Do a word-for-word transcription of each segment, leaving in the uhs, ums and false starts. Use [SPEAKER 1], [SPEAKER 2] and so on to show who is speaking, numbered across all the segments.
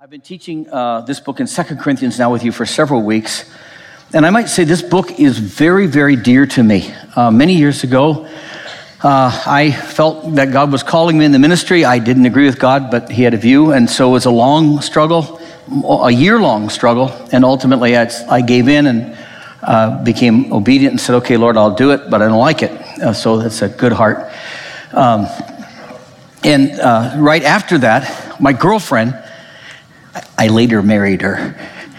[SPEAKER 1] I've been teaching uh, this book in Second Corinthians now with you for several weeks, and I might say this book is very, very dear to me. Uh, many years ago, uh, I felt that God was calling me in the ministry. I didn't agree with God, but He had a view, and so it was a long struggle, a year-long struggle, and ultimately I, I gave in and uh, became obedient and said, okay, Lord, I'll do it, but I don't like it, uh, so that's a good heart. Um, and uh, right after that, my girlfriend, I later married her.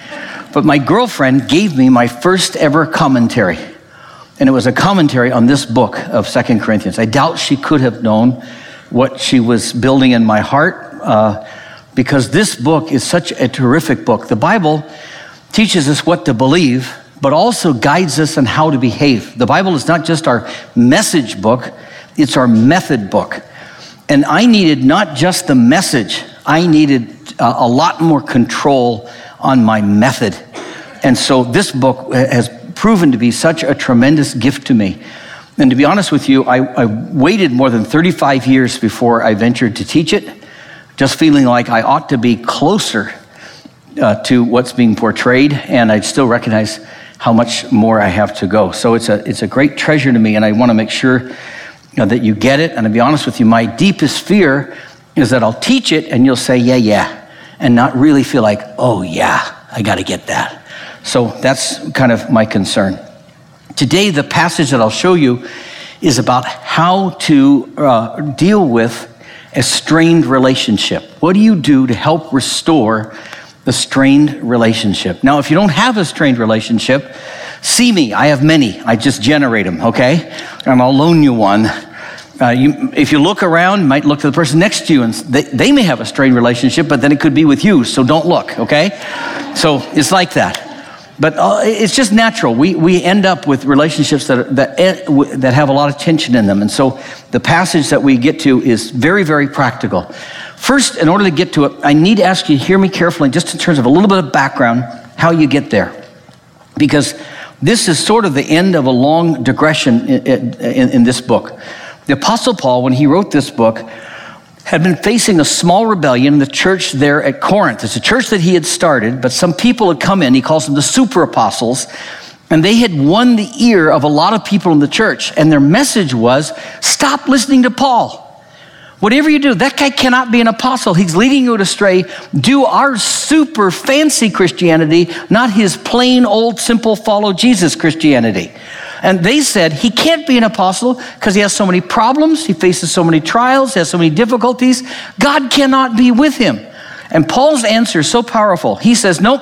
[SPEAKER 1] But my girlfriend gave me my first ever commentary. And it was a commentary on this book of Second Corinthians. I doubt she could have known what she was building in my heart uh, because this book is such a terrific book. The Bible teaches us what to believe, but also guides us on how to behave. The Bible is not just our message book, it's our method book. And I needed not just the message, I needed uh, a lot more control on my method. And so this book has proven to be such a tremendous gift to me. And to be honest with you, I, I waited more than thirty-five years before I ventured to teach it, just feeling like I ought to be closer uh, to what's being portrayed, and I still recognize how much more I have to go. So it's a, it's a great treasure to me, and I want to make sure you know, that you get it. And to be honest with you, my deepest fear is that I'll teach it and you'll say, yeah, yeah, and not really feel like, oh yeah, I got to get that. So that's kind of my concern. Today, the passage that I'll show you is about how to uh, deal with a strained relationship. What do you do to help restore the strained relationship? Now, if you don't have a strained relationship, see me. I have many. I just generate them, okay? And I'll loan you one. Uh, you, if you look around, you might look to the person next to you, and they, they may have a strained relationship, but then it could be with you, so don't look, okay? So it's like that. But uh, it's just natural. We we end up with relationships that, are, that, that have a lot of tension in them. And so the passage that we get to is very, very practical. First, in order to get to it, I need to ask you to hear me carefully, just in terms of a little bit of background, how you get there. Because this is sort of the end of a long digression in, in, in this book. The Apostle Paul, when he wrote this book, had been facing a small rebellion in the church there at Corinth. It's a church that he had started, but some people had come in, he calls them the super apostles, and they had won the ear of a lot of people in the church, and their message was, stop listening to Paul. Whatever you do, that guy cannot be an apostle. He's leading you astray. Do our super fancy Christianity, not his plain old simple follow Jesus Christianity. And they said he can't be an apostle because he has so many problems, he faces so many trials, he has so many difficulties. God cannot be with him. And Paul's answer is so powerful. He says, nope,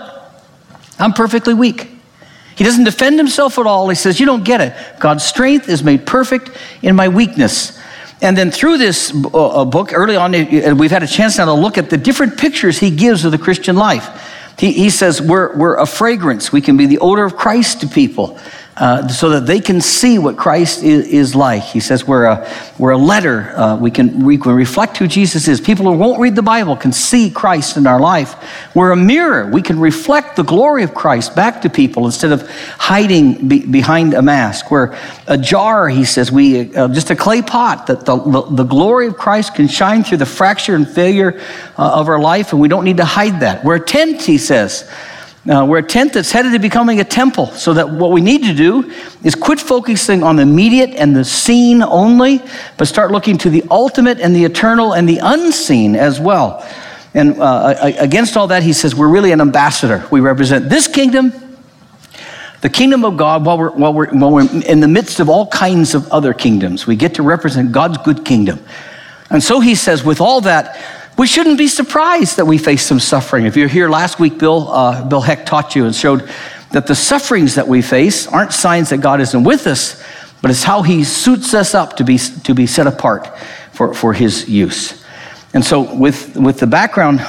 [SPEAKER 1] I'm perfectly weak. He doesn't defend himself at all. He says, you don't get it. God's strength is made perfect in my weakness. And then through this uh, book, early on, we've had a chance now to look at the different pictures he gives of the Christian life. He, he says we're, we're a fragrance. We can be the odor of Christ to people. Uh, so that they can see what Christ is, is like. He says we're a, we're a letter. Uh, we, can, we can reflect who Jesus is. People who won't read the Bible can see Christ in our life. We're a mirror. We can reflect the glory of Christ back to people instead of hiding be, behind a mask. We're a jar, he says, we uh, just a clay pot that the, the, the glory of Christ can shine through the fracture and failure uh, of our life, and we don't need to hide that. We're a tent, he says. Uh, we're a tent that's headed to becoming a temple, so that what we need to do is quit focusing on the immediate and the seen only, but start looking to the ultimate and the eternal and the unseen as well. And uh, against all that, he says we're really an ambassador. We represent this kingdom, the kingdom of God, while we're, while we're, while we're in the midst of all kinds of other kingdoms. We get to represent God's good kingdom. And so he says, with all that, we shouldn't be surprised that we face some suffering. If you're here last week, Bill uh, Bill Heck taught you and showed that the sufferings that we face aren't signs that God isn't with us, but it's how he suits us up to be to be set apart for, for his use. And so with, with the background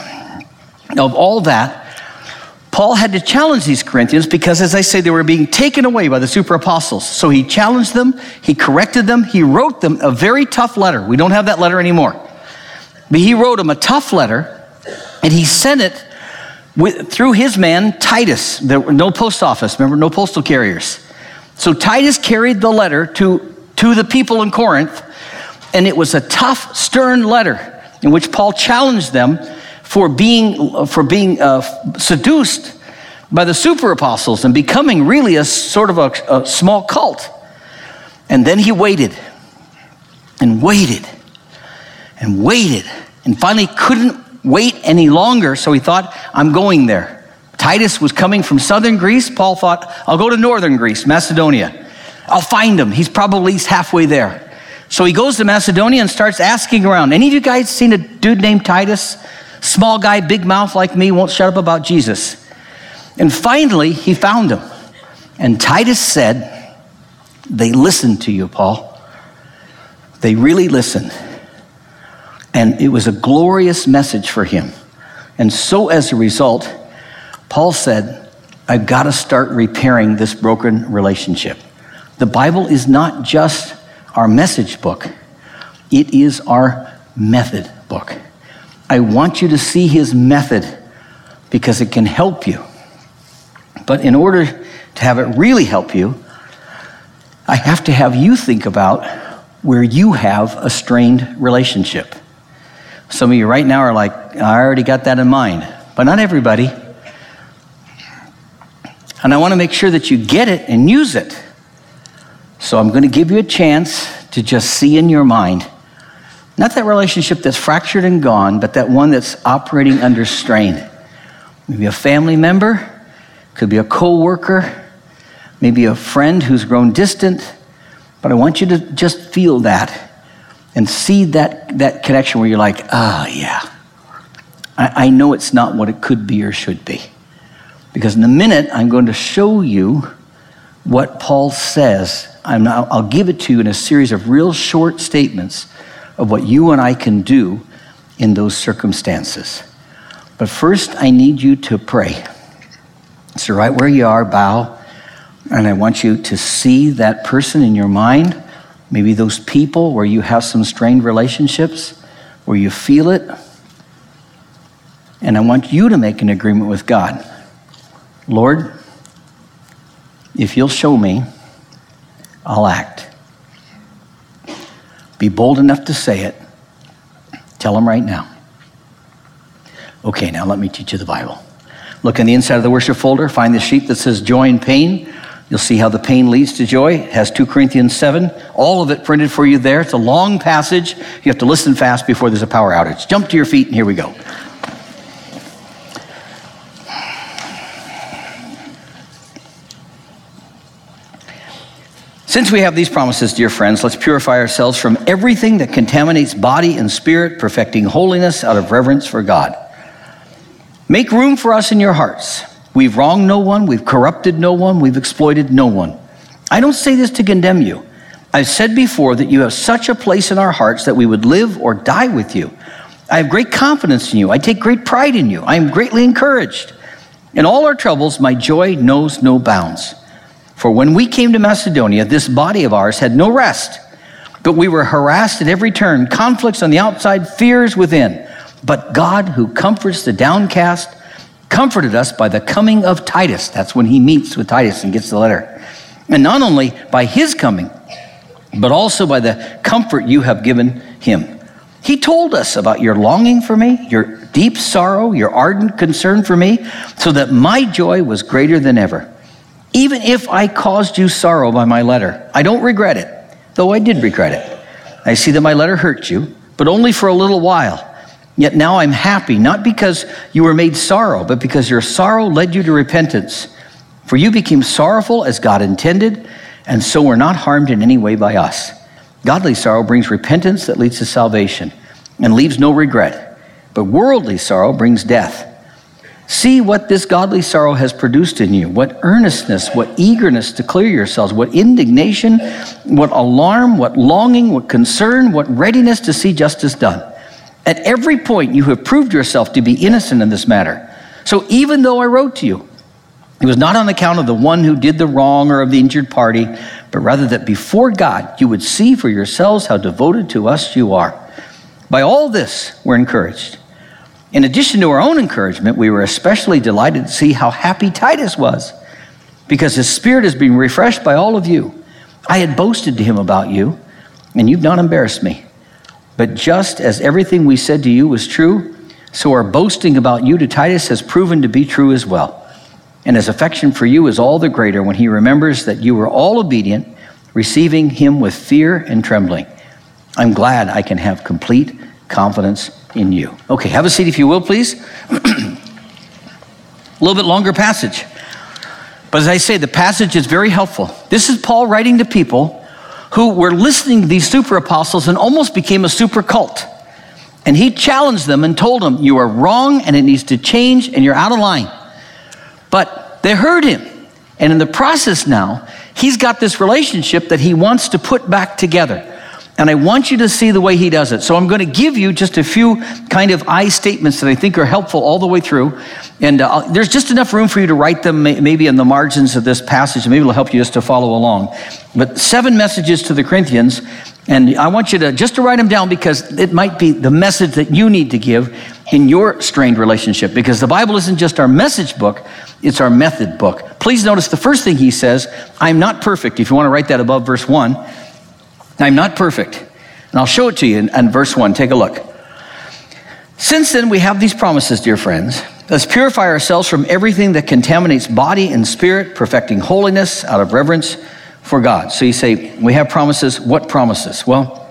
[SPEAKER 1] of all that, Paul had to challenge these Corinthians because, as I say, they were being taken away by the super apostles. So he challenged them, he corrected them, he wrote them a very tough letter. We don't have that letter anymore. But he wrote him a tough letter, and he sent it with, through his man, Titus. There were no post office, remember, no postal carriers. So Titus carried the letter to, to the people in Corinth, and it was a tough, stern letter in which Paul challenged them for being, for being uh, seduced by the super apostles and becoming really a sort of a, a small cult. And then he waited and waited and waited and finally couldn't wait any longer, so he thought, I'm going there. Titus was coming from southern Greece. Paul thought, I'll go to northern Greece, Macedonia. I'll find him. He's probably at least halfway there. So he goes to Macedonia and starts asking around. Any of you guys seen a dude named Titus? Small guy, big mouth like me, won't shut up about Jesus. And finally, he found him. And Titus said, they listened to you, Paul. They really listened. And it was a glorious message for him. And so as a result, Paul said, I've got to start repairing this broken relationship. The Bible is not just our message book. It is our method book. I want you to see his method because it can help you. But in order to have it really help you, I have to have you think about where you have a strained relationship. Some of you right now are like, I already got that in mind, but not everybody. And I want to make sure that you get it and use it. So I'm going to give you a chance to just see in your mind, not that relationship that's fractured and gone, but that one that's operating under strain. Maybe a family member, could be a co-worker, maybe a friend who's grown distant, but I want you to just feel that and see that, that connection where you're like, ah, yeah, I, I know it's not what it could be or should be. Because in a minute, I'm going to show you what Paul says. I'm not, I'll give it to you in a series of real short statements of what you and I can do in those circumstances. But first, I need you to pray. So right where you are, bow, and I want you to see that person in your mind, maybe those people where you have some strained relationships, where you feel it, and I want you to make an agreement with God. Lord, if you'll show me, I'll act. Be bold enough to say it. Tell him right now. Okay, now let me teach you the Bible. Look on the inside of the worship folder, find the sheet that says joy and pain. You'll see how the pain leads to joy. It has two Corinthians seven, all of it printed for you there. It's a long passage. You have to listen fast before there's a power outage. Jump to your feet and here we go. Since we have these promises, dear friends, let's purify ourselves from everything that contaminates body and spirit, perfecting holiness out of reverence for God. Make room for us in your hearts. We've wronged no one, we've corrupted no one, we've exploited no one. I don't say this to condemn you. I've said before that you have such a place in our hearts that we would live or die with you. I have great confidence in you. I take great pride in you. I am greatly encouraged. In all our troubles, my joy knows no bounds. For when we came to Macedonia, this body of ours had no rest, but we were harassed at every turn, conflicts on the outside, fears within. But God, who comforts the downcast, comforted us by the coming of Titus. That's when he meets with Titus and gets the letter. And not only by his coming, but also by the comfort you have given him. He told us about your longing for me, your deep sorrow, your ardent concern for me, so that my joy was greater than ever. Even if I caused you sorrow by my letter, I don't regret it, though I did regret it. I see that my letter hurt you, but only for a little while. Yet now I'm happy, not because you were made sorrow, but because your sorrow led you to repentance. For you became sorrowful as God intended, and so were not harmed in any way by us. Godly sorrow brings repentance that leads to salvation and leaves no regret, but worldly sorrow brings death. See what this godly sorrow has produced in you, what earnestness, what eagerness to clear yourselves, what indignation, what alarm, what longing, what concern, what readiness to see justice done. At every point you have proved yourself to be innocent in this matter. So even though I wrote to you, it was not on account of the one who did the wrong or of the injured party, but rather that before God you would see for yourselves how devoted to us you are. By all this we're encouraged. In addition to our own encouragement, we were especially delighted to see how happy Titus was, because his spirit has been refreshed by all of you. I had boasted to him about you, and you've not embarrassed me. But just as everything we said to you was true, So our boasting about you to Titus has proven to be true as well. And his affection for you is all the greater when he remembers that you were all obedient, receiving him with fear and trembling. I'm glad I can have complete confidence in you. Okay, have a seat if you will, please. A little bit longer passage. But as I say, the passage is very helpful. This is Paul writing to people who were listening to these super apostles and almost became a super cult. And he challenged them and told them, you are wrong and it needs to change and you're out of line. But they heard him. And in the process now, he's got this relationship that he wants to put back together. And I want you to see the way he does it. So I'm going to give you just a few kind of I statements that I think are helpful all the way through. And uh, there's just enough room for you to write them maybe in the margins of this passage. Maybe it'll help you just to follow along. But seven messages to the Corinthians. And I want you to just to write them down because it might be the message that you need to give in your strained relationship. Because the Bible isn't just our message book, it's our method book. Please notice the first thing he says, I'm not perfect. If you want to write that above verse one. I'm not perfect. And I'll show it to you in, in verse one. Take a look. Since then we have these promises, dear friends. Let's purify ourselves from everything that contaminates body and spirit, perfecting holiness out of reverence for God. So you say, we have promises. What promises? Well,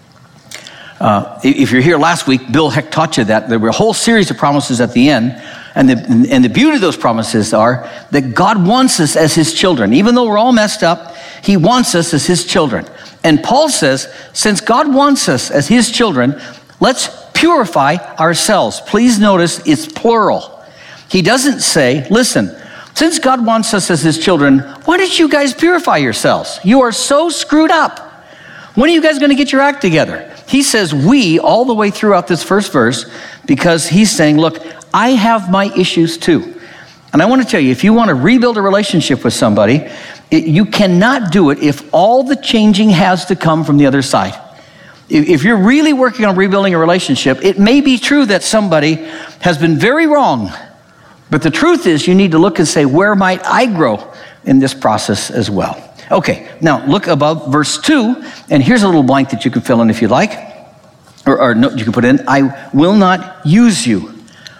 [SPEAKER 1] uh, if you're here last week, Bill Heck taught you that there were a whole series of promises at the end. And the, and the beauty of those promises are that God wants us as his children. Even though we're all messed up, he wants us as his children. And Paul says, since God wants us as his children, let's purify ourselves. Please notice it's plural. He doesn't say, listen, since God wants us as his children, why don't you guys purify yourselves? You are so screwed up. When are you guys going to get your act together? He says we all the way throughout this first verse because he's saying, look, I have my issues too. And I want to tell you, if you want to rebuild a relationship with somebody, it, you cannot do it if all the changing has to come from the other side. If, if you're really working on rebuilding a relationship, it may be true that somebody has been very wrong. But the truth is you need to look and say, where might I grow in this process as well? Okay, now look above verse two, and here's a little blank that you can fill in if you like. Or, or no, you can put in, I will not use you.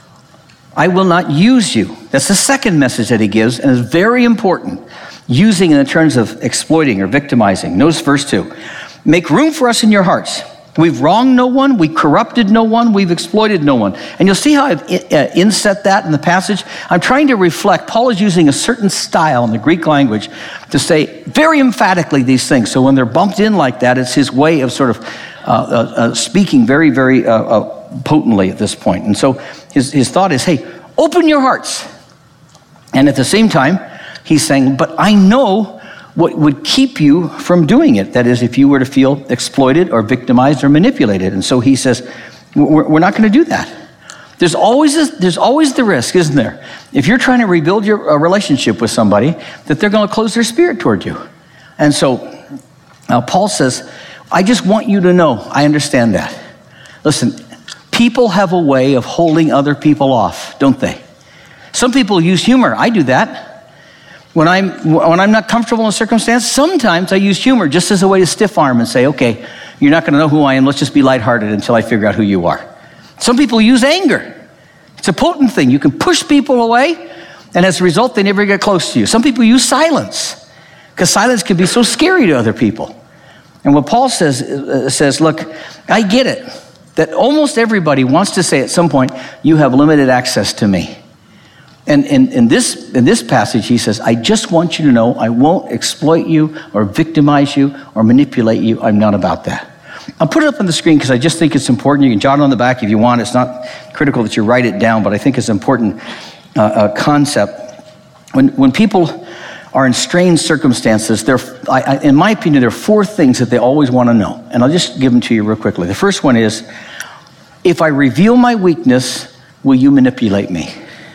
[SPEAKER 1] I will not use you. That's the second message that he gives, and it's very important. Using in the terms of exploiting or victimizing. Notice verse two. Make room for us in your hearts. We've wronged no one, we corrupted no one, we've exploited no one. And you'll see how I've inset that in the passage. I'm trying to reflect, Paul is using a certain style in the Greek language to say very emphatically these things. So when they're bumped in like that, it's his way of sort of uh, uh, uh, speaking very, very uh, uh, potently at this point. And so his, his thought is, hey, open your hearts. And at the same time, he's saying, but I know what would keep you from doing it. That is, if you were to feel exploited or victimized or manipulated. And so he says, we're, we're not going to do that. There's always this, there's always the risk, isn't there? If you're trying to rebuild your a relationship with somebody, that they're going to close their spirit toward you. And so now Paul says, I just want you to know, I understand that. Listen, people have a way of holding other people off, don't they? Some people use humor. I do that. When I'm, when I'm not comfortable in a circumstance, sometimes I use humor just as a way to stiff arm and say, okay, you're not going to know who I am. Let's just be lighthearted until I figure out who you are. Some people use anger. It's a potent thing. You can push people away, and as a result, they never get close to you. Some people use silence, because silence can be so scary to other people. And what Paul says, uh, says, look, I get it, that almost everybody wants to say at some point, you have limited access to me. And in, in, this, in this passage, he says, I just want you to know I won't exploit you or victimize you or manipulate you. I'm not about that. I'll put it up on the screen because I just think it's important. You can jot it on the back if you want. It's not critical that you write it down, but I think it's an important uh, uh, concept. When, when people are in strained circumstances, there, I, I, in my opinion, there are four things that they always want to know. And I'll just give them to you real quickly. The first one is, if I reveal my weakness, will you manipulate me?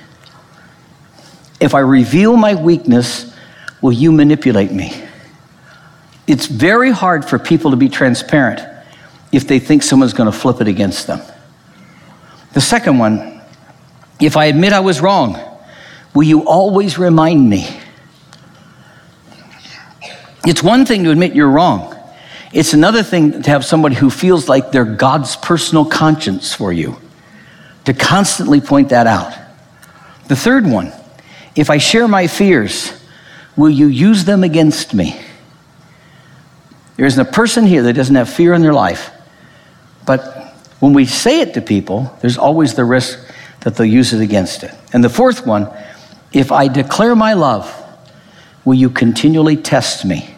[SPEAKER 1] If I reveal my weakness, will you manipulate me? It's very hard for people to be transparent if they think someone's going to flip it against them. The second one, if I admit I was wrong, will you always remind me? It's one thing to admit you're wrong. It's another thing to have somebody who feels like they're God's personal conscience for you. to constantly point that out. The third one, if I share my fears, will you use them against me? There isn't a person here that doesn't have fear in their life. But when we say it to people, there's always the risk that they'll use it against it. And the fourth one, if I declare my love, will you continually test me?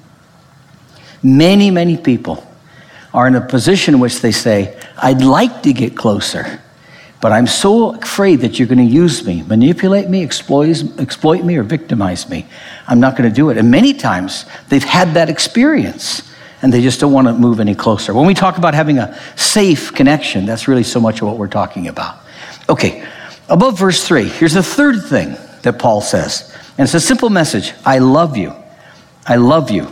[SPEAKER 1] Many, many people are in a position in which they say, I'd like to get closer, but I'm so afraid that you're going to use me, manipulate me, exploit, exploit me, or victimize me. I'm not going to do it. And many times they've had that experience and they just don't want to move any closer. When we talk about having a safe connection, that's really so much of what we're talking about. Okay, above verse three, here's the third thing that Paul says. And it's a simple message. I love you. I love you.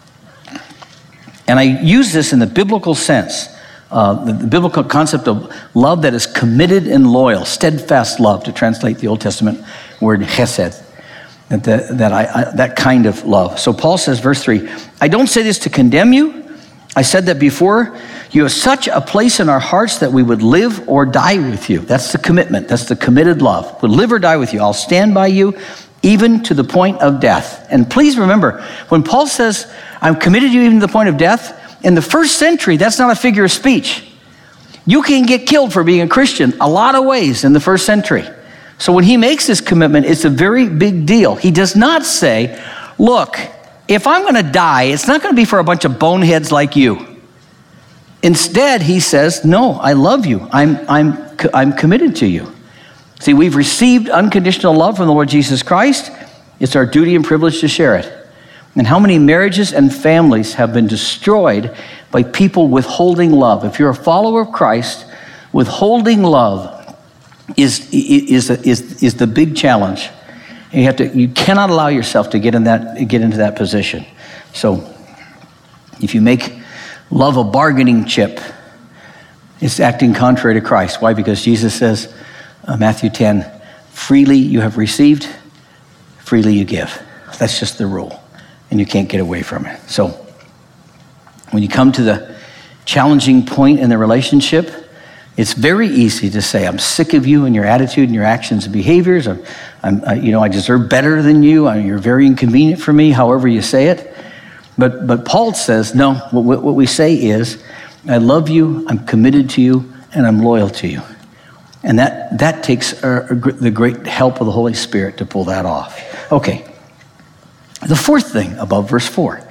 [SPEAKER 1] And I use this in the biblical sense. Uh, the, the biblical concept of love that is committed and loyal, steadfast love, to translate the Old Testament word chesed, that, that, that, I, I, that kind of love. So Paul says, verse three, I don't say this to condemn you. I said that before. You have such a place in our hearts that we would live or die with you. That's the commitment. That's the committed love. Would live or die with you. I'll stand by you even to the point of death. And please remember, when Paul says, I'm committed to you even to the point of death, in the first century, that's not a figure of speech. You can get killed for being a Christian a lot of ways in the first century. So when he makes this commitment, it's a very big deal. He does not say, look, if I'm going to die, it's not going to be for a bunch of boneheads like you. Instead, he says, no, I love you. I'm, I'm, I'm committed to you. See, we've received unconditional love from the Lord Jesus Christ. It's our duty and privilege to share it. And how many marriages and families have been destroyed by people withholding love? If you're a follower of Christ, withholding love is, is, is, is the big challenge. And you have to, you cannot allow yourself to get in that, get into that position. So if you make love a bargaining chip, it's acting contrary to Christ. Why? Because Jesus says, uh, Matthew ten, freely you have received, freely you give. That's just the rule. And you can't get away from it. So when you come to the challenging point in the relationship, it's very easy to say, I'm sick of you and your attitude and your actions and behaviors. I'm, I'm I, you know, I deserve better than you. I, you're very inconvenient for me, however you say it. But but Paul says, no, what, what we say is, I love you, I'm committed to you, and I'm loyal to you. And that, that takes uh, the great help of the Holy Spirit to pull that off. Okay. The fourth thing above verse four,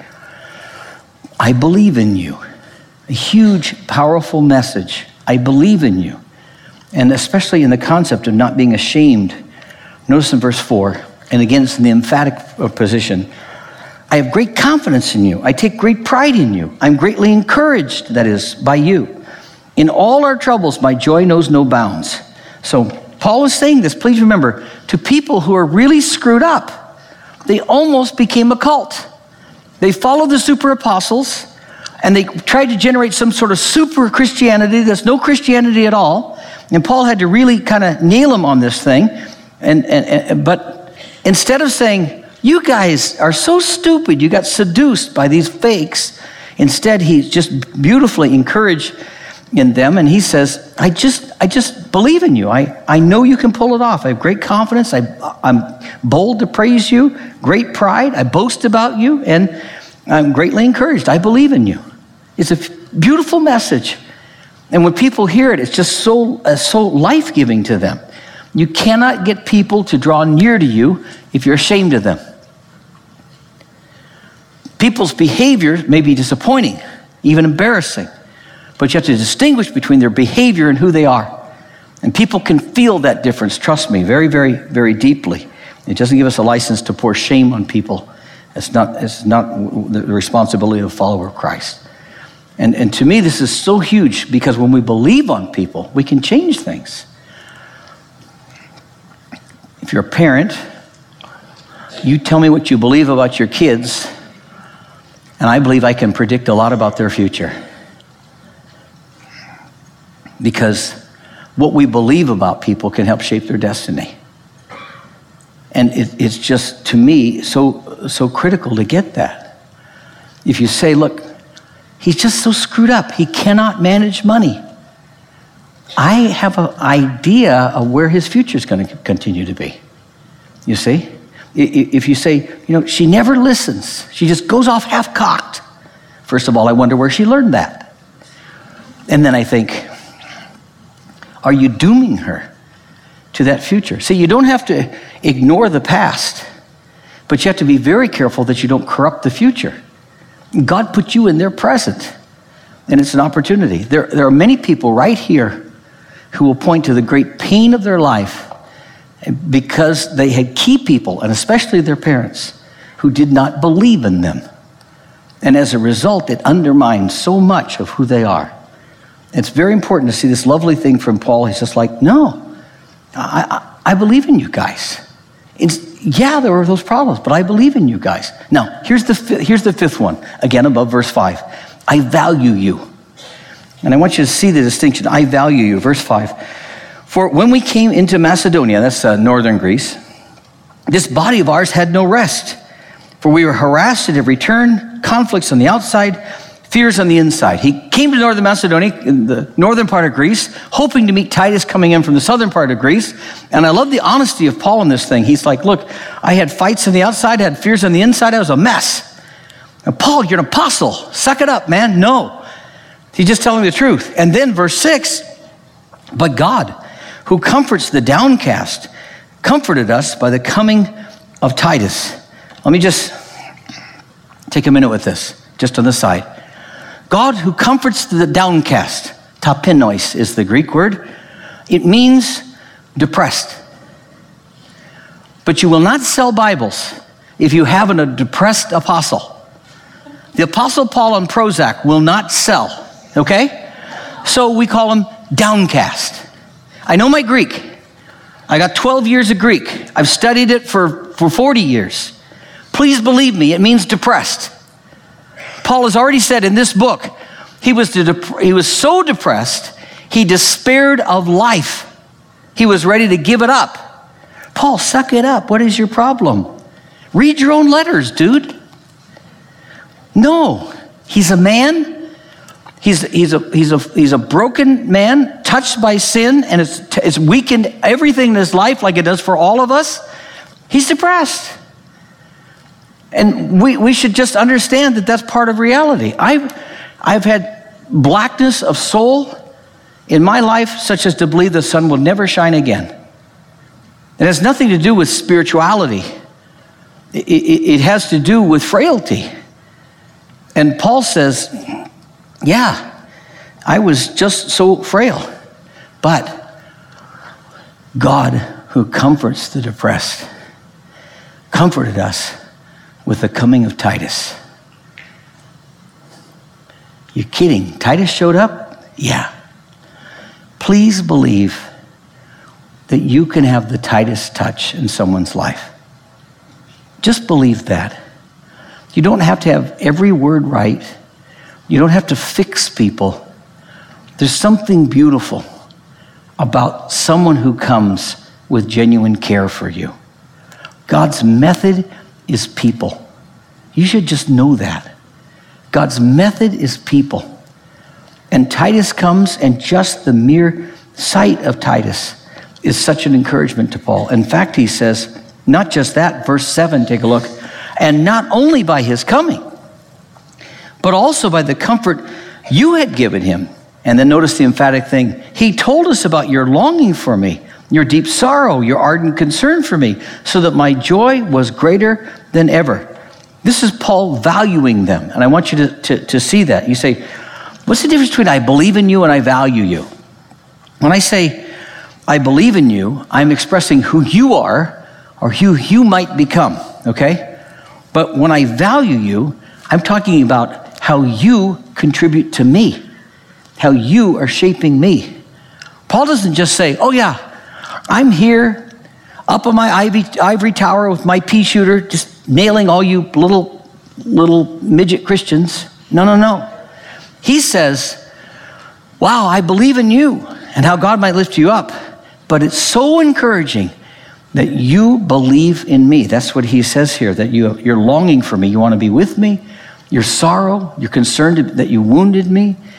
[SPEAKER 1] I believe in you. A huge, powerful message. I believe in you. And especially in the concept of not being ashamed. Notice in verse four, and again, it's in the emphatic position. I have great confidence in you. I take great pride in you. I'm greatly encouraged, that is, by you. In all our troubles, my joy knows no bounds. So Paul is saying this, please remember, to people who are really screwed up. They almost became a cult. They followed the super apostles and they tried to generate some sort of super Christianity that's no Christianity at all. And Paul had to really kind of nail him on this thing. And, and, and but instead of saying, you guys are so stupid, you got seduced by these fakes, instead he just beautifully encouraged in them, and he says, I just I just believe in you. I, I know you can pull it off. I have great confidence. I, I'm bold to praise you, great pride. I boast about you, and I'm greatly encouraged. I believe in you. It's a beautiful message. And when people hear it, it's just so, uh, so life-giving to them. You cannot get people to draw near to you if you're ashamed of them. People's behavior may be disappointing, even embarrassing. But you have to distinguish between their behavior and who they are. And people can feel that difference, trust me, very, very, very deeply. It doesn't give us a license to pour shame on people. It's not, it's not the responsibility of a follower of Christ. And, and to me, this is so huge because when we believe on people, we can change things. If you're a parent, you tell me what you believe about your kids, and I believe I can predict a lot about their future. Because what we believe about people can help shape their destiny. And it, it's just, to me, so so critical to get that. If you say, look, he's just so screwed up. He cannot manage money. I have an idea of where his future is going to continue to be. You see? If you say, you know, she never listens, she just goes off half-cocked. First of all, I wonder where she learned that. And then I think, are you dooming her to that future? See, you don't have to ignore the past, but you have to be very careful that you don't corrupt the future. God put you in their present, and it's an opportunity. There, there are many people right here who will point to the great pain of their life because they had key people, and especially their parents, who did not believe in them. And as a result, it undermines so much of who they are. It's very important to see this lovely thing from Paul. He's just like, no, I, I, I believe in you guys. It's, yeah, there were those problems, but I believe in you guys. Now, here's the, here's the fifth one, again above verse five. I value you. And I want you to see the distinction. I value you. Verse five. For when we came into Macedonia, that's uh, northern Greece, this body of ours had no rest. For we were harassed at every turn, conflicts on the outside, fears on the inside. He came to northern Macedonia, in the northern part of Greece, hoping to meet Titus coming in from the southern part of Greece. And I love the honesty of Paul in this thing. He's like, look, I had fights on the outside, I had fears on the inside. I was a mess. And Paul, you're an apostle. Suck it up, man. No. He's just telling the truth. And then verse six, but God, who comforts the downcast, comforted us by the coming of Titus. Let me just take a minute with this, just on the side. God who comforts the downcast, tapinois is the Greek word. It means depressed. But you will not sell Bibles if you haven't a depressed apostle. The Apostle Paul on Prozac will not sell, okay? So we call him downcast. I know my Greek. I got twelve years of Greek. I've studied it for, for forty years. Please believe me, it means depressed. Paul has already said in this book, he was, de- he was so depressed, he despaired of life. He was ready to give it up. Paul, suck it up. What is your problem? Read your own letters, dude. No, he's a man. He's, he's, a, he's, a, he's a broken man, touched by sin, and it's, it's weakened everything in his life like it does for all of us. He's depressed. And we, we should just understand that that's part of reality. I've, I've had blackness of soul in my life, such as to believe the sun will never shine again. It has nothing to do with spirituality. It, it, it has to do with frailty. And Paul says, yeah, I was just so frail. But God, who comforts the depressed, comforted us with the coming of Titus. You're kidding? Titus showed up? Yeah. Please believe that you can have the Titus touch in someone's life. Just believe that. You don't have to have every word right. You don't have to fix people. There's something beautiful about someone who comes with genuine care for you. God's method is people. You should just know that. God's method is people. And Titus comes, and just the mere sight of Titus is such an encouragement to Paul. In fact, he says, not just that, verse seven, take a look, and not only by his coming, but also by the comfort you had given him. And then notice the emphatic thing. He told us about your longing for me, your deep sorrow, your ardent concern for me, so that my joy was greater than ever. This is Paul valuing them. And I want you to, to, to see that. You say, what's the difference between I believe in you and I value you? When I say I believe in you, I'm expressing who you are or who you might become, okay? But when I value you, I'm talking about how you contribute to me, how you are shaping me. Paul doesn't just say, oh yeah, I'm here up on my ivy, ivory tower with my pea shooter, just nailing all you little, little midget Christians. No, no, no. He says, wow, I believe in you and how God might lift you up. But it's so encouraging that you believe in me. That's what he says here, that you, you're longing for me. You want to be with me. Your sorrow, you're concerned that you wounded me.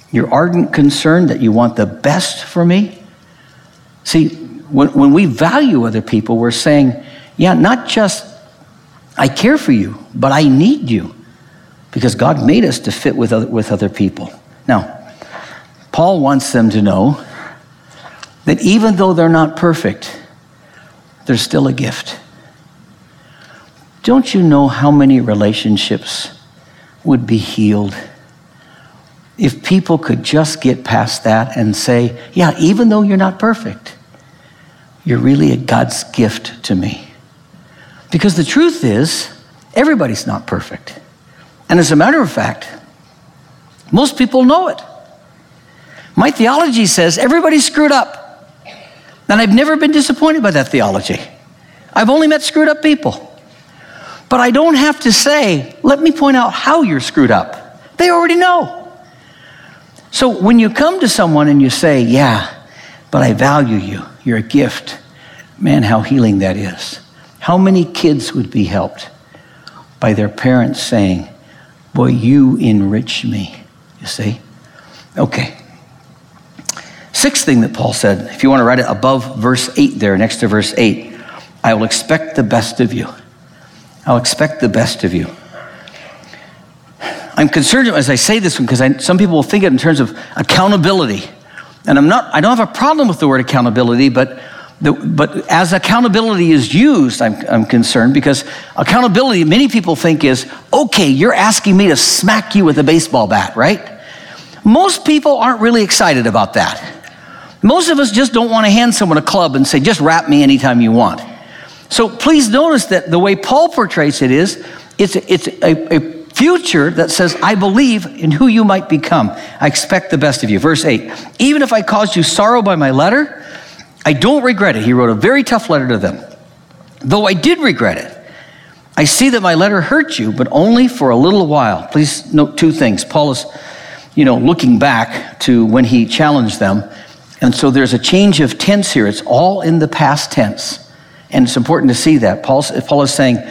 [SPEAKER 1] your ardent concern that you want the best for me. See, when, when we value other people, we're saying, yeah, not just I care for you, but I need you because God made us to fit with other, with other people. Now, Paul wants them to know that even though they're not perfect, they're still a gift. Don't you know how many relationships would be healed if people could just get past that and say, yeah, even though you're not perfect, you're really a God's gift to me. Because the truth is, everybody's not perfect. And as a matter of fact, most people know it. My theology says everybody's screwed up. And I've never been disappointed by that theology. I've only met screwed up people. But I don't have to say, let me point out how you're screwed up. They already know. So when you come to someone and you say, yeah, but I value you, you're a gift, man, how healing that is. How many kids would be helped by their parents saying, boy, you enrich me, you see? Okay. Sixth thing that Paul said, if you want to write it above verse eight there, next to verse eight, I will expect the best of you. I'll expect the best of you. I'm concerned as I say this one because I, some people will think it in terms of accountability. And I'm not, I don't have a problem with the word accountability, but the, but as accountability is used, I'm, I'm concerned because accountability, many people think is, okay, you're asking me to smack you with a baseball bat, right? Most people aren't really excited about that. Most of us just don't want to hand someone a club and say, just rap me anytime you want. So please notice that the way Paul portrays it is, it's, it's a, a future that says, I believe in who you might become. I expect the best of you. Verse eight, even if I caused you sorrow by my letter, I don't regret it. He wrote a very tough letter to them. Though I did regret it, I see that my letter hurt you, but only for a little while. Please note two things. Paul is, you know, looking back to when he challenged them. And so there's a change of tense here. It's all in the past tense. And it's important to see that. Paul, Paul is saying,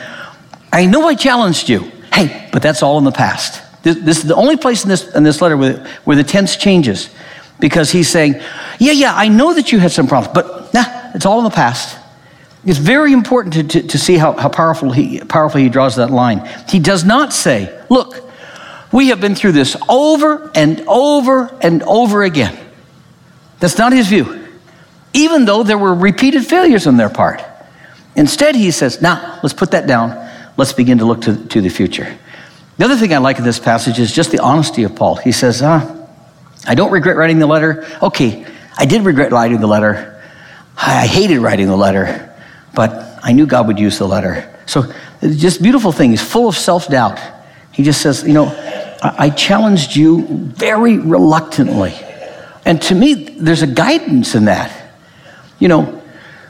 [SPEAKER 1] I know I challenged you. Hey, but that's all in the past. This, this is the only place in this, in this letter where, where the tense changes. Because he's saying, yeah, yeah, I know that you had some problems, but nah, it's all in the past. It's very important to, to, to see how, how powerful he, powerfully he draws that line. He does not say, look, we have been through this over and over and over again. That's not his view. Even though there were repeated failures on their part. Instead, he says, now, let's put that down. Let's begin to look to, to the future. The other thing I like in this passage is just the honesty of Paul. He says, ah, I don't regret writing the letter. Okay, I did regret writing the letter. I hated writing the letter, but I knew God would use the letter. So just beautiful thing. He's full of self-doubt. He just says, you know, I, I challenged you very reluctantly. And to me, there's a guidance in that. You know,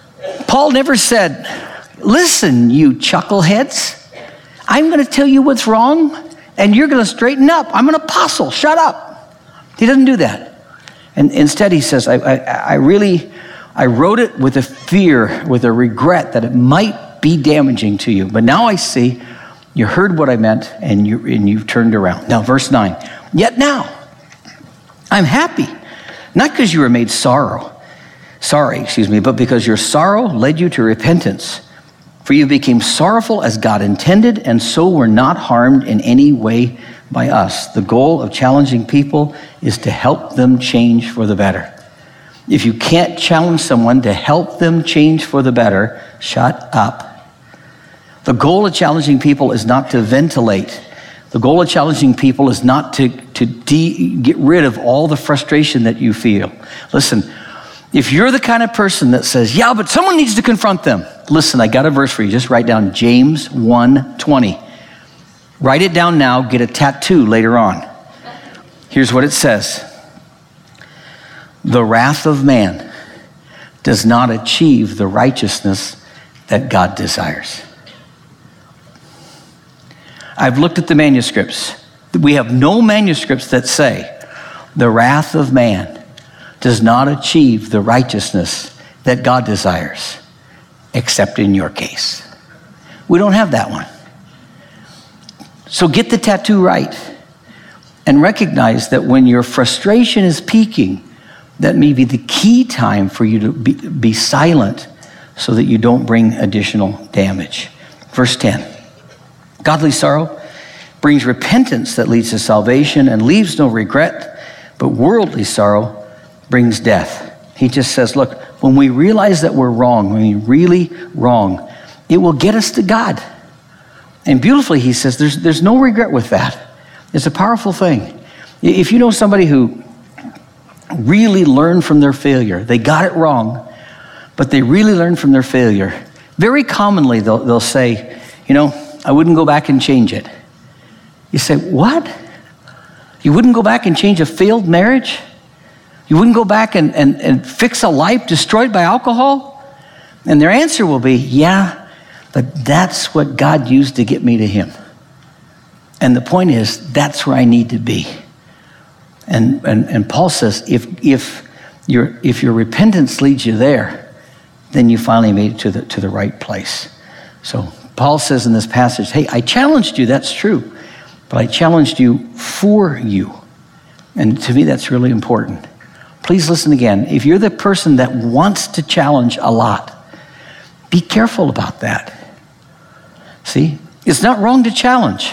[SPEAKER 1] Paul never said, listen, you chuckleheads, I'm going to tell you what's wrong, and you're going to straighten up. I'm an apostle. Shut up. He doesn't do that. And instead he says, I, I, I really, I wrote it with a fear, with a regret that it might be damaging to you. But now I see you heard what I meant and, you, and you've turned around. Now, verse nine, yet now I'm happy, not because you were made sorrow, sorry, excuse me, but because your sorrow led you to repentance. For you became sorrowful as God intended, and so were not harmed in any way by us. The goal of challenging people is to help them change for the better. If you can't challenge someone to help them change for the better, shut up. The goal of challenging people is not to ventilate. The goal of challenging people is not to, to de- get rid of all the frustration that you feel. Listen, if you're the kind of person that says, yeah, but someone needs to confront them. Listen, I got a verse for you. Just write down James one twenty. Write it down now, get a tattoo later on. Here's what it says. The wrath of man does not achieve the righteousness that God desires. I've looked at the manuscripts. We have no manuscripts that say the wrath of man does not achieve the righteousness that God desires, except in your case. We don't have that one. So get the tattoo right and recognize that when your frustration is peaking, that may be the key time for you to be, be silent so that you don't bring additional damage. Verse ten, godly sorrow brings repentance that leads to salvation and leaves no regret, but worldly sorrow brings death. He just says, look, when we realize that we're wrong, when we're really wrong, it will get us to God. And beautifully, he says, there's, there's no regret with that. It's a powerful thing. If you know somebody who really learned from their failure, they got it wrong, but they really learned from their failure, very commonly they'll, they'll say, you know, I wouldn't go back and change it. You say, what? You wouldn't go back and change a failed marriage? You wouldn't go back and, and, and fix a life destroyed by alcohol? And their answer will be, yeah, but that's what God used to get me to him. And the point is, that's where I need to be. And and, and Paul says, if if your if your repentance leads you there, then you finally made it to the to the right place. So Paul says in this passage, hey, I challenged you, that's true, but I challenged you for you. And to me, that's really important. Please listen again. If you're the person that wants to challenge a lot, be careful about that. See, it's not wrong to challenge.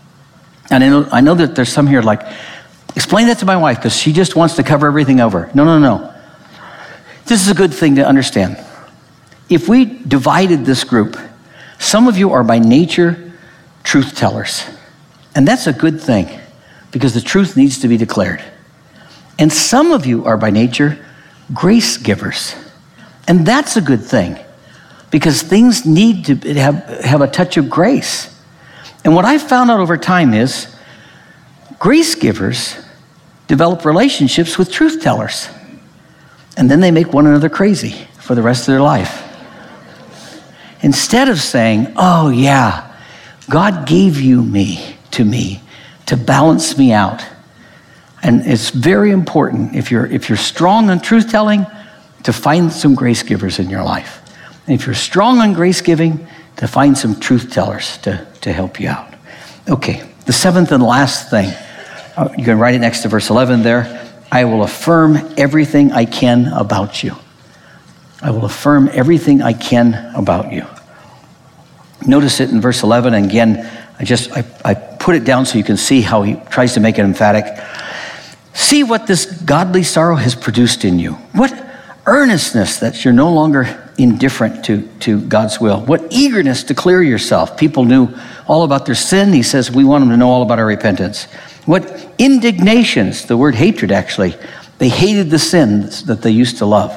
[SPEAKER 1] And I know, I know that there's some here like, explain that to my wife because she just wants to cover everything over. No, no, no. This is a good thing to understand. If we divided this group, some of you are by nature truth tellers. And that's a good thing because the truth needs to be declared. And some of you are by nature grace givers. And that's a good thing because things need to have, have a touch of grace. And what I've found out over time is grace givers develop relationships with truth tellers. And then they make one another crazy for the rest of their life. Instead of saying, oh yeah, God gave you me to me to balance me out. And it's very important if you're if you're strong on truth telling to find some grace givers in your life. And if you're strong on grace giving, to find some truth tellers to, to help you out. Okay, the seventh and last thing. Uh, you can write it next to verse eleven there. I will affirm everything I can about you. I will affirm everything I can about you. Notice it in verse eleven. And again, I just I, I put it down so you can see how he tries to make it emphatic. See what this godly sorrow has produced in you. What earnestness that you're no longer indifferent to, to God's will. What eagerness to clear yourself. People knew all about their sin. He says we want them to know all about our repentance. What indignations, the word hatred actually, they hated the sins that they used to love.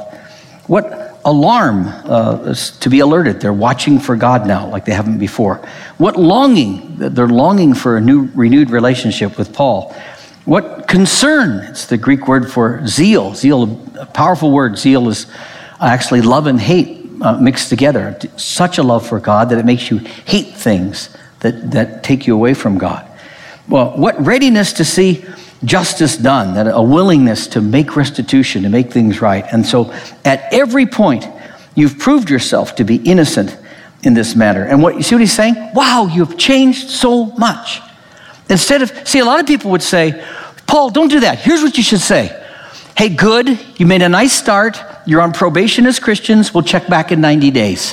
[SPEAKER 1] What alarm uh, to be alerted. They're watching for God now like they haven't before. What longing, they're longing for a new renewed relationship with Paul. What concern, it's the Greek word for zeal. Zeal, a powerful word. Zeal is actually love and hate uh, mixed together. Such a love for God that it makes you hate things that, that take you away from God. Well, what readiness to see justice done, that a willingness to make restitution, to make things right. And so at every point, you've proved yourself to be innocent in this matter. And what you see what he's saying? Wow, you've changed so much. Instead of, see, a lot of people would say, Paul, don't do that. Here's what you should say. Hey, good, you made a nice start. You're on probation as Christians. We'll check back in ninety days.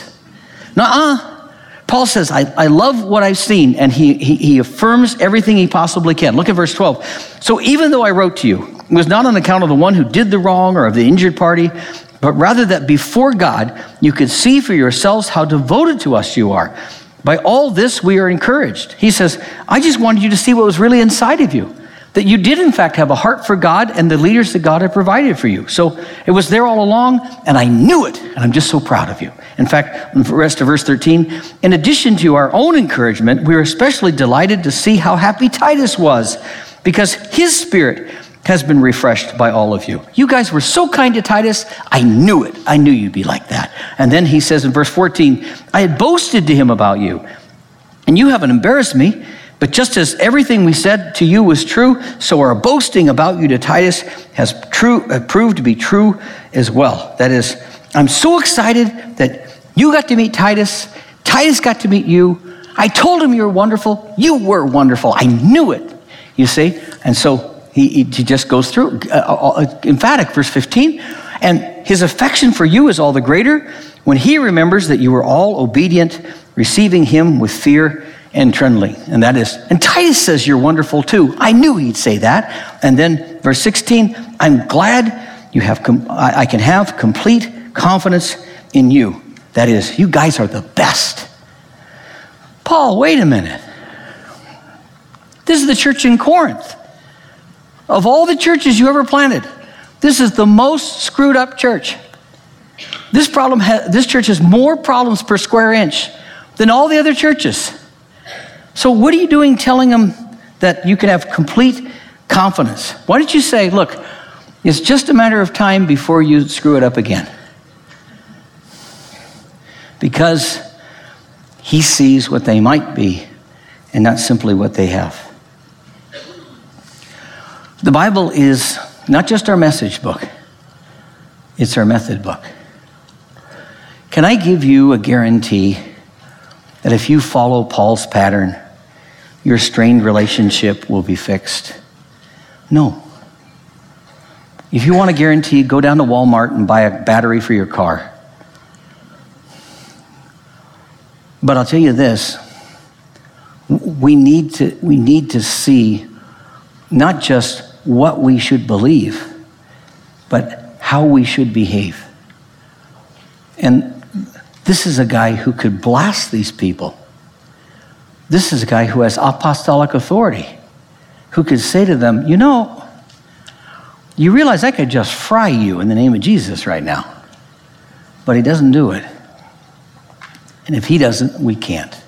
[SPEAKER 1] Nuh-uh. Paul says, I, I love what I've seen, and he, he, he affirms everything he possibly can. Look at verse twelve. So even though I wrote to you, it was not on account of the one who did the wrong or of the injured party, but rather that before God, you could see for yourselves how devoted to us you are. By all this, we are encouraged. He says, I just wanted you to see what was really inside of you, that you did, in fact, have a heart for God and the leaders that God had provided for you. So it was there all along, and I knew it, and I'm just so proud of you. In fact, in the rest of verse thirteen, in addition to our own encouragement, we are especially delighted to see how happy Titus was, because his spirit has been refreshed by all of you. You guys were so kind to Titus. I knew it. I knew you'd be like that. And then he says in verse fourteen, I had boasted to him about you, and you haven't embarrassed me, but just as everything we said to you was true, so our boasting about you to Titus has true, uh, proved to be true as well. That is, I'm so excited that you got to meet Titus. Titus got to meet you. I told him you were wonderful. You were wonderful. I knew it. You see? And so he, he just goes through, uh, uh, emphatic, verse fifteen. And his affection for you is all the greater when he remembers that you were all obedient, receiving him with fear and trembling. And that is, and Titus says you're wonderful too. I knew he'd say that. And then verse sixteen, I'm glad you have, com- I, I can have complete confidence in you. That is, you guys are the best. Paul, wait a minute. This is the church in Corinth. Of all the churches you ever planted, this is the most screwed up church. This problem, ha- this church has more problems per square inch than all the other churches. So what are you doing telling them that you can have complete confidence? Why don't you say, look, it's just a matter of time before you screw it up again? Because he sees what they might be and not simply what they have. The Bible is not just our message book, it's our method book. Can I give you a guarantee that if you follow Paul's pattern, your strained relationship will be fixed? No. If you want a guarantee, go down to Walmart and buy a battery for your car. But I'll tell you this, we need to, we need to see not just what we should believe, but how we should behave. And this is a guy who could blast these people. This is a guy who has apostolic authority, who could say to them, you know, you realize I could just fry you in the name of Jesus right now. But he doesn't do it. And if he doesn't, we can't.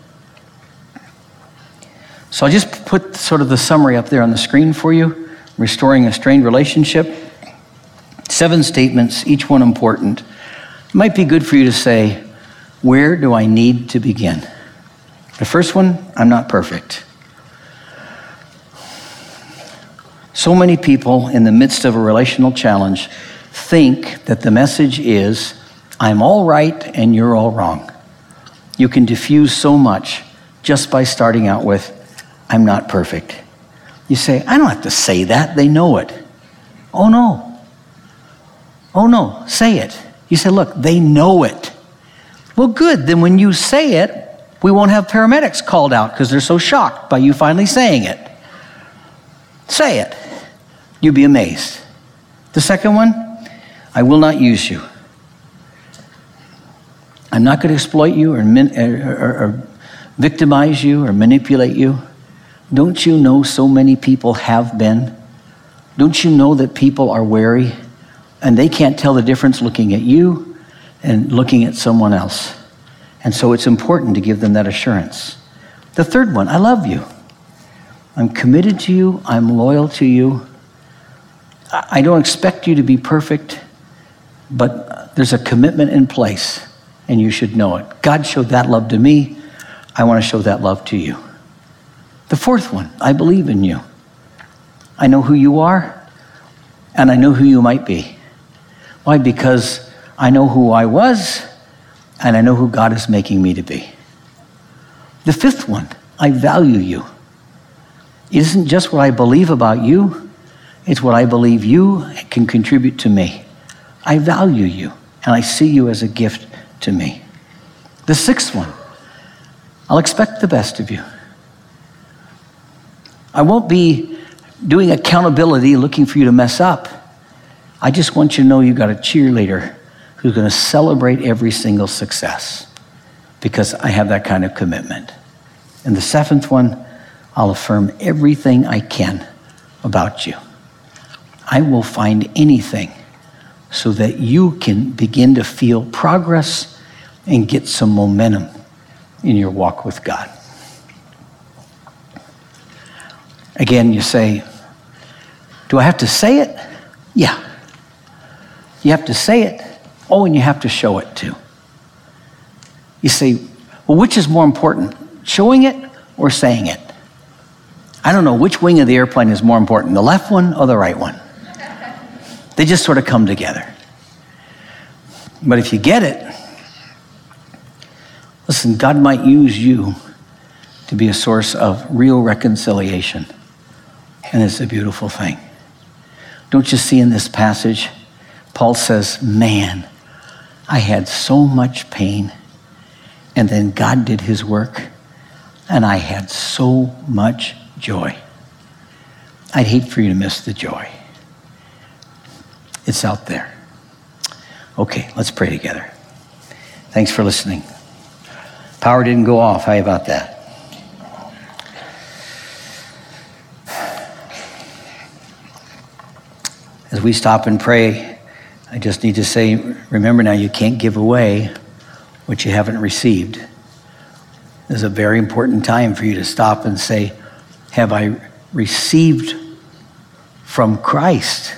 [SPEAKER 1] So I'll just put sort of the summary up there on the screen for you. Restoring a strained relationship. Seven statements, each one important. It might be good for you to say, where do I need to begin? The first one, I'm not perfect. So many people in the midst of a relational challenge think that the message is, I'm all right and you're all wrong. You can diffuse so much just by starting out with, I'm not perfect. You say, I don't have to say that, they know it. Oh no. Oh no, say it. You say, look, they know it. Well, good, then when you say it, we won't have paramedics called out because they're so shocked by you finally saying it. Say it. You'll be amazed. The second one, I will not use you. I'm not going to exploit you or, min- or, or, or victimize you or manipulate you. Don't you know so many people have been? Don't you know that people are wary and they can't tell the difference looking at you and looking at someone else? And so it's important to give them that assurance. The third one, I love you. I'm committed to you. I'm loyal to you. I don't expect you to be perfect, but there's a commitment in place and you should know it. God showed that love to me. I want to show that love to you. The fourth one, I believe in you. I know who you are, and I know who you might be. Why? Because I know who I was, and I know who God is making me to be. The fifth one, I value you. It isn't just what I believe about you, it's what I believe you can contribute to me. I value you, and I see you as a gift to me. The sixth one, I'll expect the best of you. I won't be doing accountability looking for you to mess up. I just want you to know you got a cheerleader who's going to celebrate every single success because I have that kind of commitment. And the seventh one, I'll affirm everything I can about you. I will find anything so that you can begin to feel progress and get some momentum in your walk with God. Again, you say, do I have to say it? Yeah. You have to say it. Oh, and you have to show it too. You say, well, which is more important, showing it or saying it? I don't know which wing of the airplane is more important, the left one or the right one. They just sort of come together. But if you get it, listen, God might use you to be a source of real reconciliation And it's a beautiful thing. Don't you see in this passage, Paul says, man, I had so much pain, and then God did his work, and I had so much joy. I'd hate for you to miss the joy. It's out there. Okay, let's pray together. Thanks for listening. Power didn't go off. How about that? As we stop and pray, I just need to say, remember now, you can't give away what you haven't received. This is a very important time for you to stop and say, have I received from Christ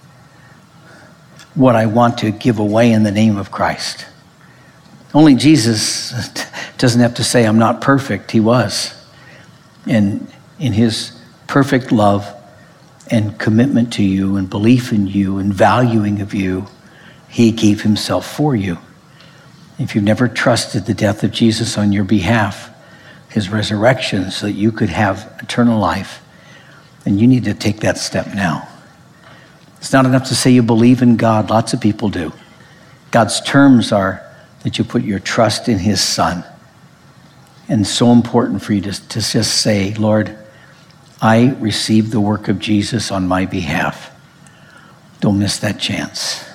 [SPEAKER 1] what I want to give away in the name of Christ? Only Jesus doesn't have to say, I'm not perfect. He was. And in his perfect love and commitment to you and belief in you and valuing of you, he gave himself for you. If you've never trusted the death of Jesus on your behalf, his resurrection so that you could have eternal life, then you need to take that step now. It's not enough to say you believe in God. Lots of people do. God's terms are that you put your trust in his Son. And it's so important for you to, to just say, Lord, I received the work of Jesus on my behalf. Don't miss that chance.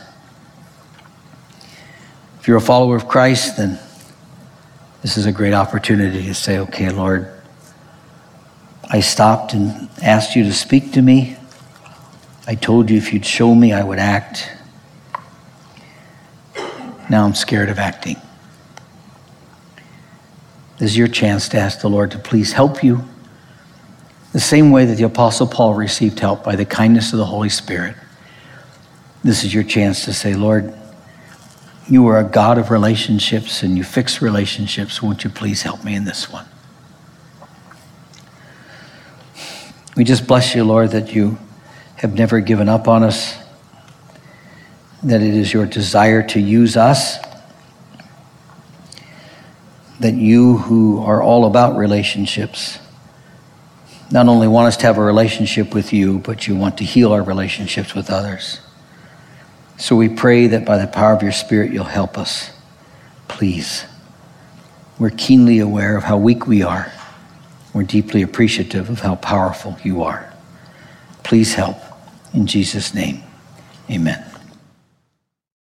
[SPEAKER 1] If you're a follower of Christ, then this is a great opportunity to say, okay, Lord, I stopped and asked you to speak to me. I told you if you'd show me, I would act. Now I'm scared of acting. This is your chance to ask the Lord to please help you the same way that the Apostle Paul received help by the kindness of the Holy Spirit. This is your chance to say, Lord, you are a God of relationships and you fix relationships. Won't you please help me in this one? We just bless you, Lord, that you have never given up on us, that it is your desire to use us, that you who are all about relationships not only want us to have a relationship with you, but you want to heal our relationships with others. So we pray that by the power of your Spirit, you'll help us. Please. We're keenly aware of how weak we are. We're deeply appreciative of how powerful you are. Please help. In Jesus' name, amen.